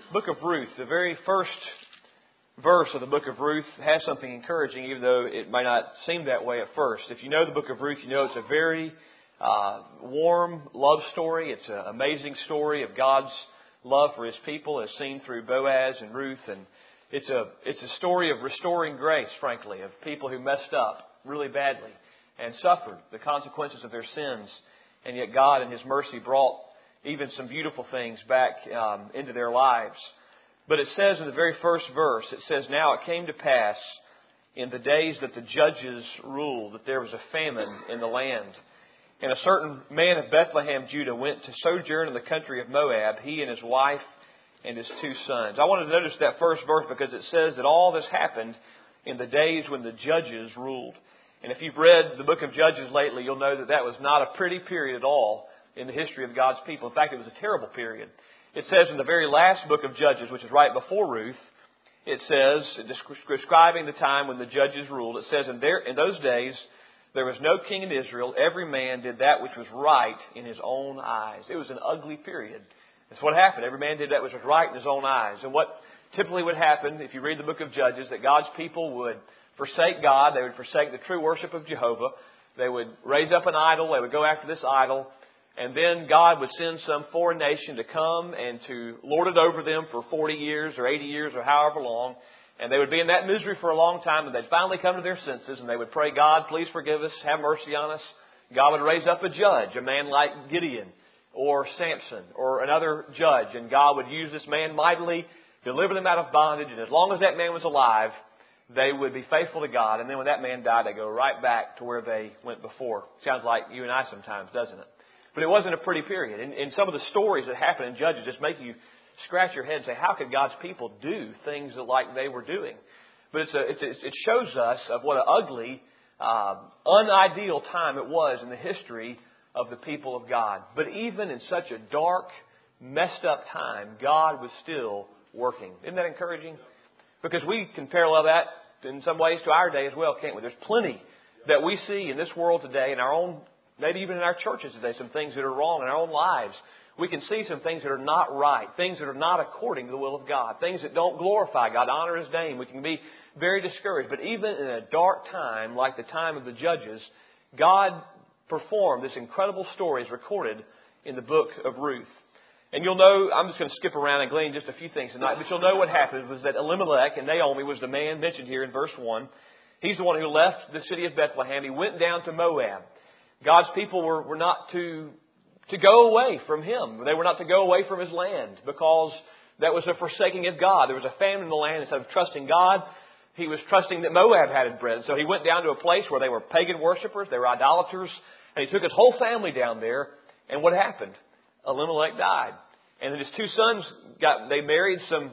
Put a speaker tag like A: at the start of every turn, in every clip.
A: book of Ruth, the very first verse of the book of Ruth has something encouraging, even though it might not seem that way at first. If you know the book of Ruth, you know it's a very warm love story. It's an amazing story of God's love for His people as seen through Boaz and Ruth. And it's a story of restoring grace, frankly, of people who messed up really badly and suffered the consequences of their sins. And yet God in His mercy brought even some beautiful things back into their lives. But it says in the very first verse, it says, "Now it came to pass in the days that the judges ruled that there was a famine in the land. And a certain man of Bethlehem, Judah, went to sojourn in the country of Moab, he and his wife and his 2 sons." I wanted to notice that first verse because it says that all this happened in the days when the judges ruled. And if you've read the book of Judges lately, you'll know that that was not a pretty period at all in the history of God's people. In fact, it was a terrible period. It says in the very last book of Judges, which is right before Ruth, it says, describing the time when the judges ruled, it says, in those days there was no king in Israel. Every man did that which was right in his own eyes. It was an ugly period. That's what happened. Every man did that which was right in his own eyes. And what typically would happen, if you read the book of Judges, that God's people would forsake God. They would forsake the true worship of Jehovah. They would raise up an idol. They would go after this idol. And then God would send some foreign nation to come and to lord it over them for 40 years or 80 years or however long. And they would be in that misery for a long time. And they'd finally come to their senses and they would pray, "God, please forgive us. Have mercy on us." God would raise up a judge, a man like Gideon or Samson or another judge. And God would use this man mightily, deliver them out of bondage. And as long as that man was alive, they would be faithful to God. And then when that man died, they go right back to where they went before. Sounds like you and I sometimes, doesn't it? But it wasn't a pretty period. And some of the stories that happen in Judges just make you scratch your head and say, how could God's people do things like they were doing? But it shows us of what an ugly, unideal time it was in the history of the people of God. But even in such a dark, messed up time, God was still working. Isn't that encouraging? Because we can parallel that in some ways to our day as well, can't we? There's plenty that we see in this world today, in our own, maybe even in our churches today, some things that are wrong in our own lives. We can see some things that are not right, things that are not according to the will of God, things that don't glorify God, honor His name. We can be very discouraged. But even in a dark time, like the time of the judges, God performed this incredible story as recorded in the book of Ruth. And you'll know, I'm just going to skip around and glean just a few things tonight, but you'll know what happened was that Elimelech, and Naomi was the man mentioned here in verse 1. He's the one who left the city of Bethlehem. He went down to Moab. God's people were not to go away from Him. They were not to go away from His land because that was a forsaking of God. There was a famine in the land. Instead of trusting God, he was trusting that Moab had it bread. So he went down to a place where they were pagan worshipers. They were idolaters. And he took his whole family down there. And what happened? Elimelech died. And then his 2 sons they married some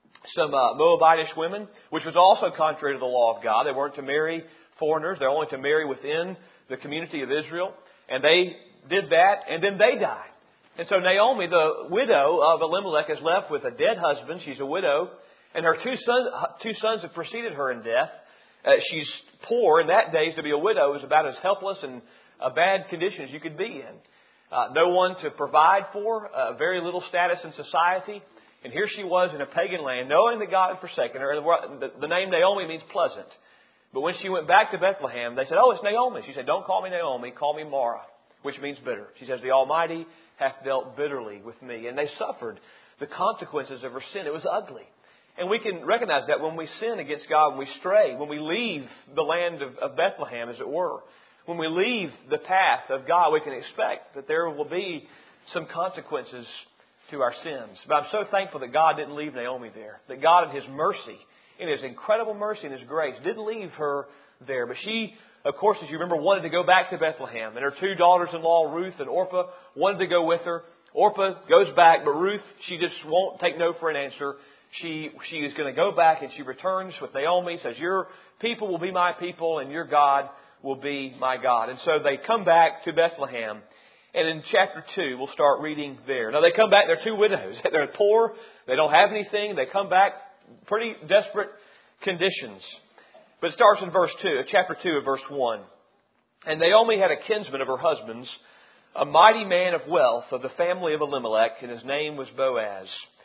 A: Moabitish women, which was also contrary to the law of God. They weren't to marry foreigners. They're only to marry within the community of Israel. And they did that, and then they died. And so Naomi, the widow of Elimelech, is left with a dead husband. She's a widow. And her 2 sons have preceded her in death. She's poor. In that days, to be a widow is about as helpless and a bad condition as you could be in. No one to provide for, very little status in society. And here she was in a pagan land, knowing that God had forsaken her. The name Naomi means pleasant. But when she went back to Bethlehem, they said, "Oh, it's Naomi." She said, "Don't call me Naomi, call me Mara," which means bitter. She says, "The Almighty hath dealt bitterly with me." And they suffered the consequences of her sin. It was ugly. And we can recognize that when we sin against God, when we stray, when we leave the land of Bethlehem, as it were, when we leave the path of God, we can expect that there will be some consequences to our sins. But I'm so thankful that God didn't leave Naomi there. That God in His mercy, in His incredible mercy and His grace, didn't leave her there. But she, of course, as you remember, wanted to go back to Bethlehem. And her 2 daughters-in-law, Ruth and Orpah, wanted to go with her. Orpah goes back, but Ruth, she just won't take no for an answer. She is going to go back, and she returns with Naomi, says, "Your people will be my people, and your God will be my God." And so they come back to Bethlehem. And in chapter 2, we'll start reading there. Now they come back, they're 2 widows. They're poor, they don't have anything. They come back, pretty desperate conditions. But it starts in verse 2, chapter 2 of verse 1. "And Naomi had a kinsman of her husband's, a mighty man of wealth of the family of Elimelech, and his name was Boaz.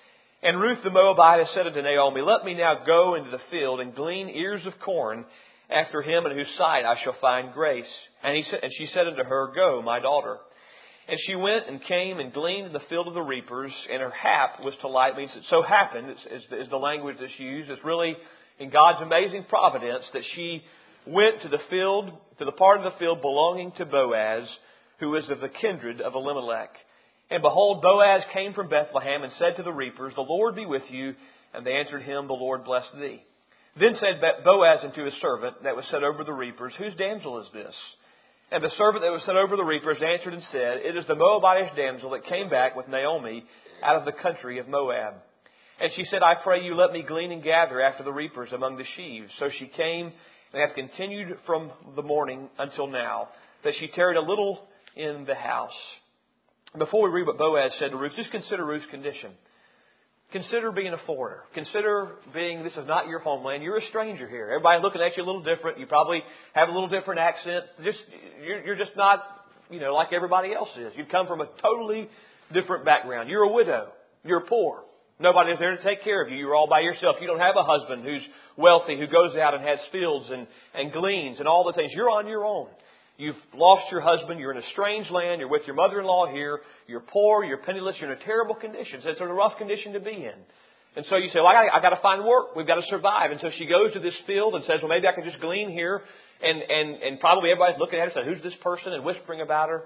A: And Ruth the Moabitess said unto Naomi, Let me now go into the field and glean ears of corn after him in whose sight I shall find grace. And she said unto her, Go, my daughter. And she went and came and gleaned in the field of the reapers, and her hap was to light. Means it so happened, is the language that's used. It's really in God's amazing providence that she went to the field, to the part of the field belonging to Boaz, who was of the kindred of Elimelech. And behold, Boaz came from Bethlehem and said to the reapers, The Lord be with you. And they answered him, The Lord bless thee. Then said Boaz unto his servant that was set over the reapers, Whose damsel is this? And the servant that was set over the reapers answered and said, It is the Moabitish damsel that came back with Naomi out of the country of Moab. And she said, I pray you, let me glean and gather after the reapers among the sheaves. So she came and hath continued from the morning until now, that she tarried a little in the house. Before we read what Boaz said to Ruth, just consider Ruth's condition. Consider being a foreigner. Consider being, this is not your homeland. You're a stranger here. Everybody looking at you a little different. You probably have a little different accent. You're just not, like everybody else is. You've come from a totally different background. You're a widow. You're poor. Nobody's there to take care of you. You're all by yourself. You don't have a husband who's wealthy, who goes out and has fields and gleans and all the things. You're on your own. You've lost your husband. You're in a strange land. You're with your mother-in-law here. You're poor. You're penniless. You're in a terrible condition. So it's a rough condition to be in. And so you say, well, I got to find work. We've got to survive. And so she goes to this field and says, well, maybe I can just glean here. And probably everybody's looking at her and saying, who's this person? And whispering about her.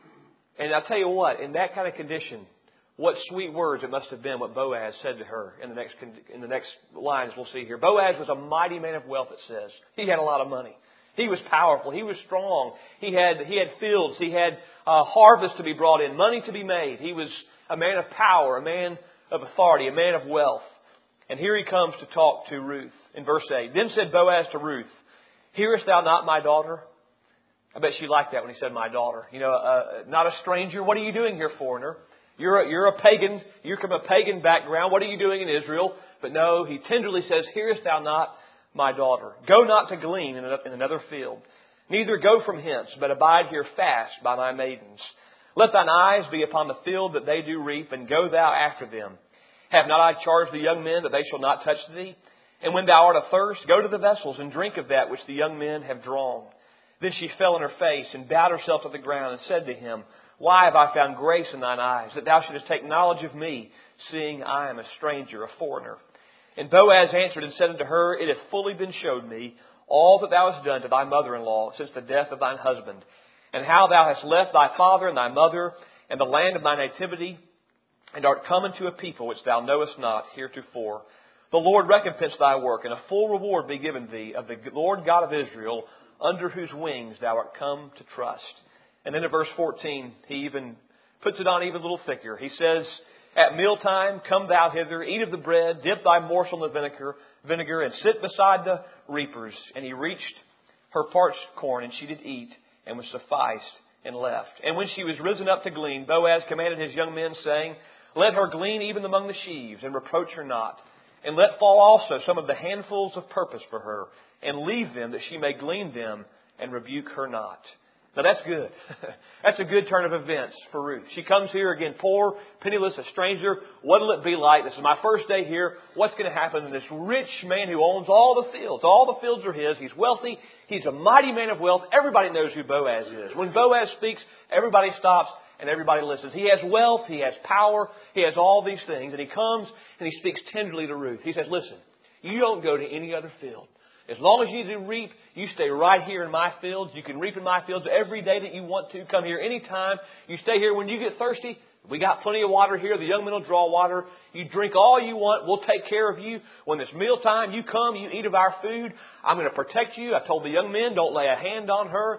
A: And I'll tell you what, in that kind of condition, what sweet words it must have been what Boaz said to her in the next lines we'll see here. Boaz was a mighty man of wealth, it says. He had a lot of money. He was powerful. He was strong. He had fields. He had harvest to be brought in, money to be made. He was a man of power, a man of authority, a man of wealth. And here he comes to talk to Ruth in verse 8. Then said Boaz to Ruth, Hearest thou not my daughter? I bet she liked that when he said my daughter. Not a stranger. What are you doing here, foreigner? You're a pagan. You're from a pagan background. What are you doing in Israel? But no, he tenderly says, Hearest thou not my daughter? Go not to glean in another field. Neither go from hence, but abide here fast by thy maidens. Let thine eyes be upon the field that they do reap, and go thou after them. Have not I charged the young men that they shall not touch thee? And when thou art athirst, go to the vessels and drink of that which the young men have drawn. Then she fell on her face and bowed herself to the ground and said to him, Why have I found grace in thine eyes, that thou shouldest take knowledge of me, seeing I am a stranger, a foreigner? And Boaz answered and said unto her, It hath fully been showed me all that thou hast done to thy mother-in-law since the death of thine husband, and how thou hast left thy father and thy mother and the land of thy nativity, and art come into a people which thou knowest not heretofore. The Lord recompense thy work, and a full reward be given thee of the Lord God of Israel, under whose wings thou art come to trust. And then in verse 14, he even puts it on even a little thicker. He says, At mealtime come thou hither, eat of the bread, dip thy morsel in the vinegar, and sit beside the reapers. And he reached her parched corn, and she did eat, and was sufficed, and left. And when she was risen up to glean, Boaz commanded his young men, saying, Let her glean even among the sheaves, and reproach her not. And let fall also some of the handfuls of purpose for her, and leave them, that she may glean them, and rebuke her not. Now that's good. That's a good turn of events for Ruth. She comes here again, poor, penniless, a stranger. What'll it be like? This is my first day here. What's going to happen to this rich man who owns all the fields? All the fields are his. He's wealthy. He's a mighty man of wealth. Everybody knows who Boaz is. When Boaz speaks, everybody stops and everybody listens. He has wealth. He has power. He has all these things. And he comes and he speaks tenderly to Ruth. He says, Listen, you don't go to any other field. As long as you do reap, you stay right here in my fields. You can reap in my fields every day that you want to. Come here anytime. You stay here when you get thirsty. We got plenty of water here. The young men will draw water. You drink all you want. We'll take care of you. When it's mealtime, you come, you eat of our food. I'm going to protect you. I told the young men, don't lay a hand on her.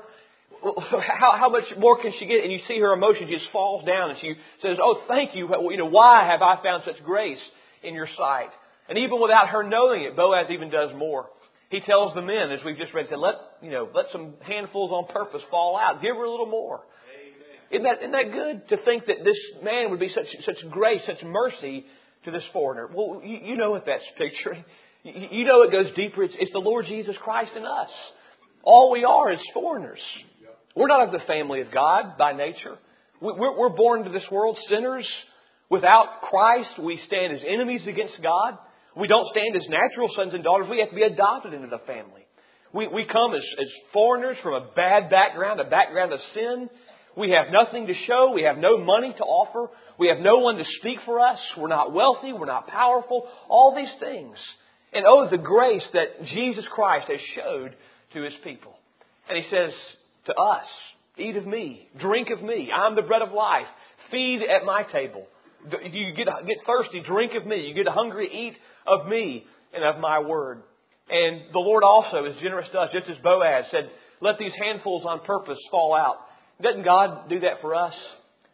A: How much more can she get? And you see her emotion just falls down and she says, Oh, thank you. Why have I found such grace in your sight? And even without her knowing it, Boaz even does more. He tells the men, as we've just read, said, let some handfuls on purpose fall out. Give her a little more. Amen. Isn't that good to think that this man would be such grace, such mercy to this foreigner? Well, you know what that's picturing. You know it goes deeper. It's the Lord Jesus Christ in us. All we are is foreigners. We're not of the family of God by nature. We're born into this world sinners Without Christ, we stand as enemies against God. We don't stand as natural sons and daughters. We have to be adopted into the family. We come as foreigners from a bad background, a background of sin. We have nothing to show. We have no money to offer. We have no one to speak for us. We're not wealthy. We're not powerful. All these things. And oh, the grace that Jesus Christ has showed to His people. And He says to us, eat of me, drink of me. I'm the bread of life. Feed at my table. If you get thirsty, drink of me. You get hungry, eat of me and of my word. And the Lord also is generous to us, just as Boaz said, let these handfuls on purpose fall out. Doesn't God do that for us?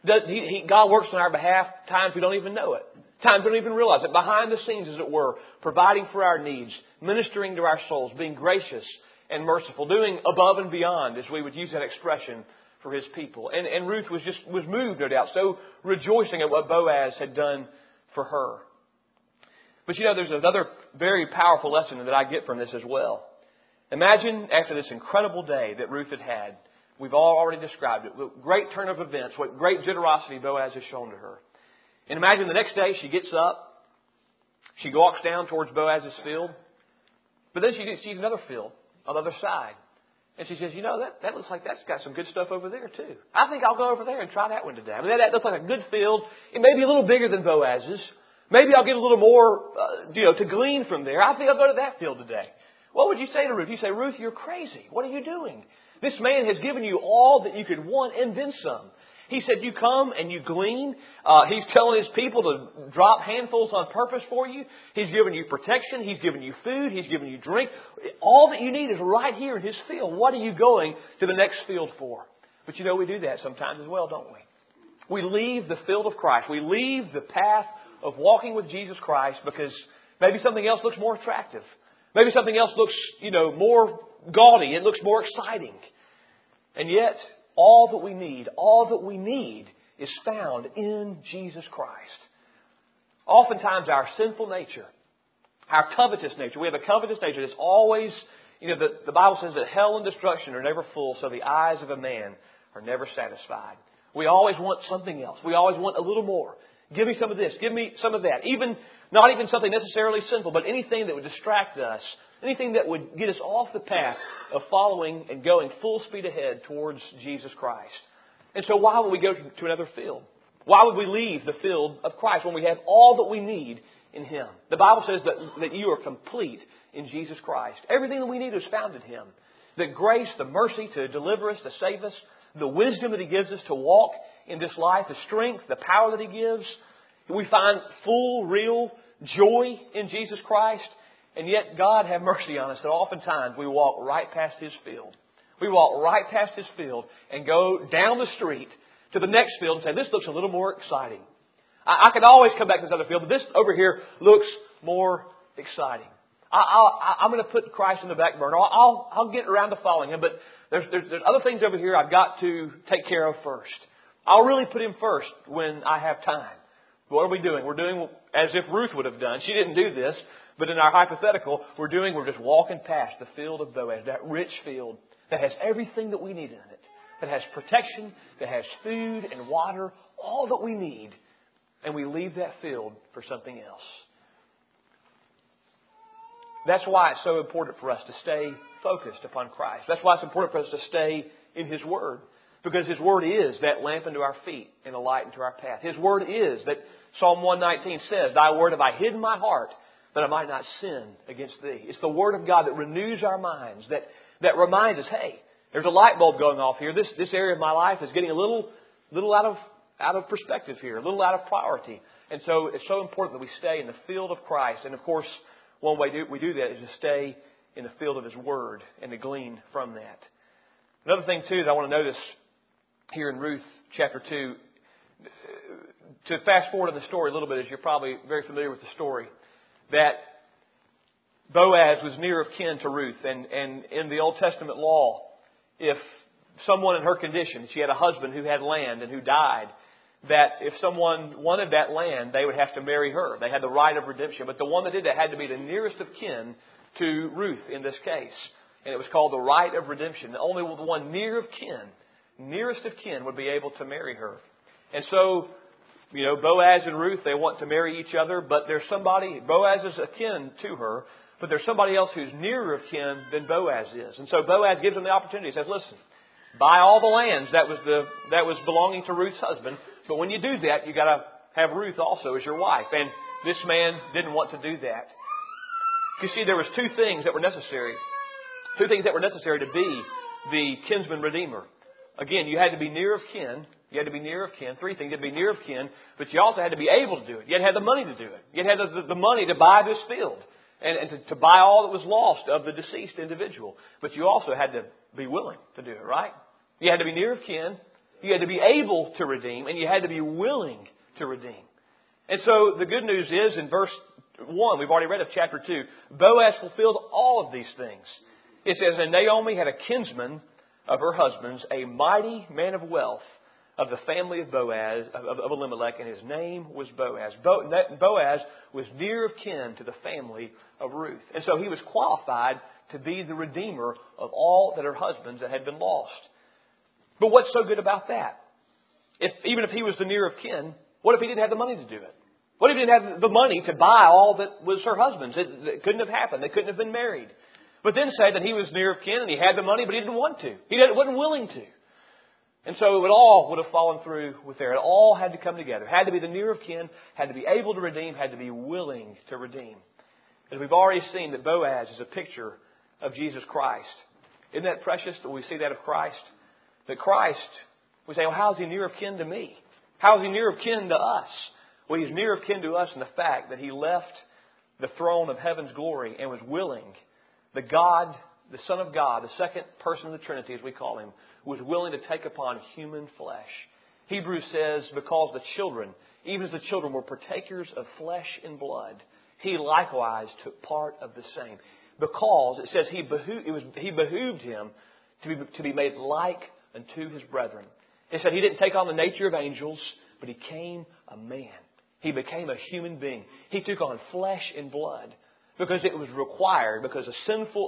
A: God works on our behalf times we don't even know it. Times we don't even realize it. Behind the scenes, as it were, providing for our needs, ministering to our souls, being gracious and merciful, doing above and beyond, as we would use that expression, for His people. And Ruth was moved, no doubt, so rejoicing at what Boaz had done for her. But there's another very powerful lesson that I get from this as well. Imagine after this incredible day that Ruth had had, we've all already described it, what great turn of events, what great generosity Boaz has shown to her. And imagine the next day she gets up, she walks down towards Boaz's field, but then she sees another field on the other side. And she says, that looks like that's got some good stuff over there too. I think I'll go over there and try that one today. I mean, that looks like a good field. It may be a little bigger than Boaz's. Maybe I'll get a little more, to glean from there. I think I'll go to that field today. What would you say to Ruth? You say, Ruth, you're crazy. What are you doing? This man has given you all that you could want and then some. He said, you come and you glean. He's telling His people to drop handfuls on purpose for you. He's given you protection. He's given you food. He's given you drink. All that you need is right here in His field. What are you going to the next field for? But we do that sometimes as well, don't we? We leave the field of Christ. We leave the path of walking with Jesus Christ because maybe something else looks more attractive. Maybe something else looks, more gaudy. It looks more exciting. And yet, all that we need is found in Jesus Christ. Oftentimes our sinful nature, our covetous nature, we have a covetous nature that's always, the Bible says that hell and destruction are never full, so the eyes of a man are never satisfied. We always want something else. We always want a little more. Give me some of this. Give me some of that. Not even something necessarily sinful, but anything that would distract us. Anything that would get us off the path of following and going full speed ahead towards Jesus Christ. And so why would we go to another field? Why would we leave the field of Christ when we have all that we need in Him? The Bible says that you are complete in Jesus Christ. Everything that we need is found in Him. The grace, the mercy to deliver us, to save us, the wisdom that He gives us to walk in this life, the strength, the power that He gives. We find full, real joy in Jesus Christ. And yet, God have mercy on us that oftentimes we walk right past His field. We walk right past His field and go down the street to the next field and say, this looks a little more exciting. I could always come back to this other field, but this over here looks more exciting. I'm going to put Christ in the back burner. I'll get around to following Him, but there's other things over here I've got to take care of first. I'll really put Him first when I have time. What are we doing? We're doing as if Ruth would have done. She didn't do this. But in our hypothetical, we're just walking past the field of Boaz, that rich field that has everything that we need in it. That has protection, that has food and water, all that we need. And we leave that field for something else. That's why it's so important for us to stay focused upon Christ. That's why it's important for us to stay in His Word. Because His Word is that lamp unto our feet and a light unto our path. His Word is that Psalm 119 says, Thy Word have I hid in my heart, that I might not sin against Thee. It's the Word of God that renews our minds, that reminds us, hey, there's a light bulb going off here. This area of my life is getting a little out of perspective here, a little out of priority. And so it's so important that we stay in the field of Christ. And of course, one way we do that is to stay in the field of His Word and to glean from that. Another thing too that I want to notice here in Ruth chapter 2, to fast forward in the story a little bit, as you're probably very familiar with the story, that Boaz was near of kin to Ruth. And in the Old Testament law, if someone in her condition, she had a husband who had land and who died, that if someone wanted that land, they would have to marry her. They had the right of redemption. But the one that did that had to be the nearest of kin to Ruth in this case. And it was called the right of redemption. Only the one nearest of kin would be able to marry her. And so Boaz and Ruth, they want to marry each other, but there's somebody, Boaz is akin to her, but there's somebody else who's nearer of kin than Boaz is. And so Boaz gives him the opportunity. He says, listen, buy all the lands that was belonging to Ruth's husband, but when you do that, you got to have Ruth also as your wife. And this man didn't want to do that. You see, there was two things that were necessary. Two things that were necessary to be the kinsman redeemer. Again, you had to be near of kin. You had to be near of kin. Three things. You had to be near of kin, but you also had to be able to do it. You had to have the money to do it. You had to have the money to buy this field and to buy all that was lost of the deceased individual. But you also had to be willing to do it, right? You had to be near of kin. You had to be able to redeem, and you had to be willing to redeem. And so the good news is in verse 1, we've already read of chapter 2, Boaz fulfilled all of these things. It says, and Naomi had a kinsman of her husband's, a mighty man of wealth of the family of Boaz, of Elimelech, and his name was Boaz. Boaz was near of kin to the family of Ruth. And so he was qualified to be the redeemer of all that her husbands that had been lost. But what's so good about that? Even if he was the near of kin, what if he didn't have the money to do it? What if he didn't have the money to buy all that was her husband's? It couldn't have happened. They couldn't have been married. But then say that he was near of kin and he had the money, but he didn't want to. He wasn't willing to. And so it all would have fallen through with there. It all had to come together. Had to be the near of kin, had to be able to redeem, had to be willing to redeem. As we've already seen that Boaz is a picture of Jesus Christ. Isn't that precious that we see that of Christ? That Christ, we say, well, how is he near of kin to me? How is he near of kin to us? Well, he's near of kin to us in the fact that he left the throne of heaven's glory and was willing. The God, the Son of God, the second person of the Trinity, as we call him, was willing to take upon human flesh. Hebrews says, because the children, even as the children were partakers of flesh and blood, he likewise took part of the same. Because, it says, he behooved him to be made like unto his brethren. It said he didn't take on the nature of angels, but he became a man. He became a human being. He took on flesh and blood because it was required, because a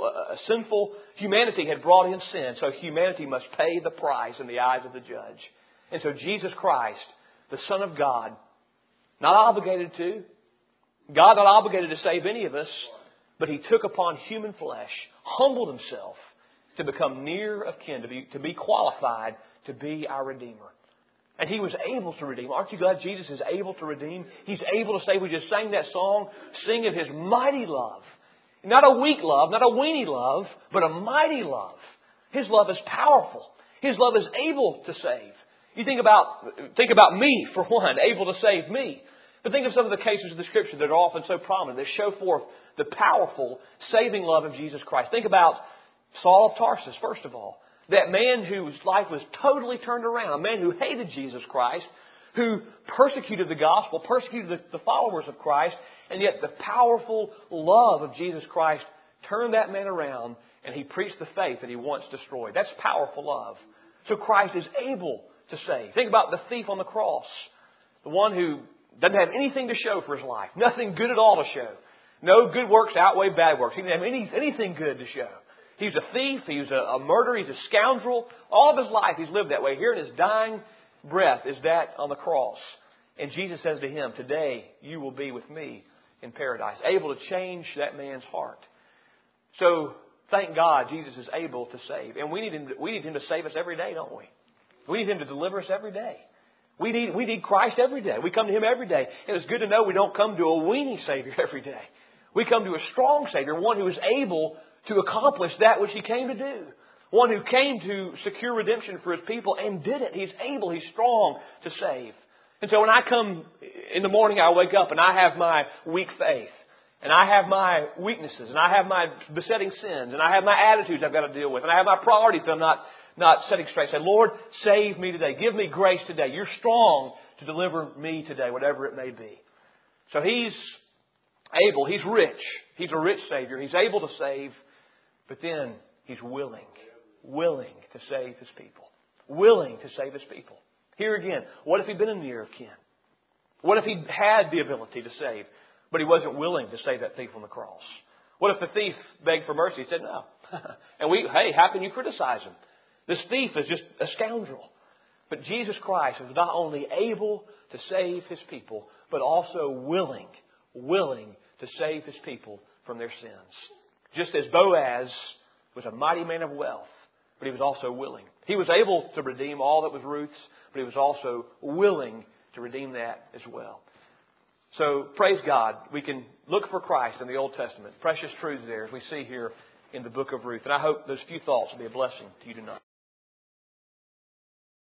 A: sinful humanity had brought in sin, so humanity must pay the price in the eyes of the judge. And so Jesus Christ, the Son of God, not obligated to, God not obligated to save any of us, but He took upon human flesh, humbled Himself to become near of kin, to be qualified to be our Redeemer. And He was able to redeem. Aren't you glad Jesus is able to redeem? He's able to save. We just sang that song, sing of His mighty love. Not a weak love, not a weenie love, but a mighty love. His love is powerful. His love is able to save. You think about me, for one, able to save me. But think of some of the cases of the Scripture that are often so prominent, that show forth the powerful, saving love of Jesus Christ. Think about Saul of Tarsus, first of all. That man whose life was totally turned around. A man who hated Jesus Christ, who persecuted the gospel, persecuted the followers of Christ, and yet the powerful love of Jesus Christ turned that man around, and he preached the faith that he once destroyed. That's powerful love. So Christ is able to save. Think about the thief on the cross. The one who doesn't have anything to show for his life. Nothing good at all to show. No good works outweigh bad works. He didn't have anything good to show. He's a thief. He's a murderer. He's a scoundrel. All of his life he's lived that way. Here in his dying breath is that on the cross. And Jesus says to him, today you will be with me in paradise. Able to change that man's heart. So thank God Jesus is able to save. And we need Him to save us every day, don't we? We need Him to deliver us every day. We need Christ every day. We come to Him every day. And it's good to know we don't come to a weenie Savior every day. We come to a strong Savior, one who is able to accomplish that which He came to do. One who came to secure redemption for His people and did it. He's able, He's strong to save. And so when I come in the morning, I wake up and I have my weak faith. And I have my weaknesses. And I have my besetting sins. And I have my attitudes I've got to deal with. And I have my priorities that I'm not setting straight. Say, Lord, save me today. Give me grace today. You're strong to deliver me today, whatever it may be. So He's able. He's rich. He's a rich Savior. He's able to save. But then He's willing to save His people. Willing to save His people. Here again, what if He'd been a near of kin? What if He had the ability to save, but He wasn't willing to save that thief on the cross? What if the thief begged for mercy? He said no. And how can you criticize him? This thief is just a scoundrel. But Jesus Christ was not only able to save His people, but also willing to save His people from their sins. Just as Boaz was a mighty man of wealth, but he was also willing. He was able to redeem all that was Ruth's, but he was also willing to redeem that as well. So, praise God, we can look for Christ in the Old Testament. Precious truths there, as we see here in the book of Ruth. And I hope those few thoughts will be a blessing to you tonight.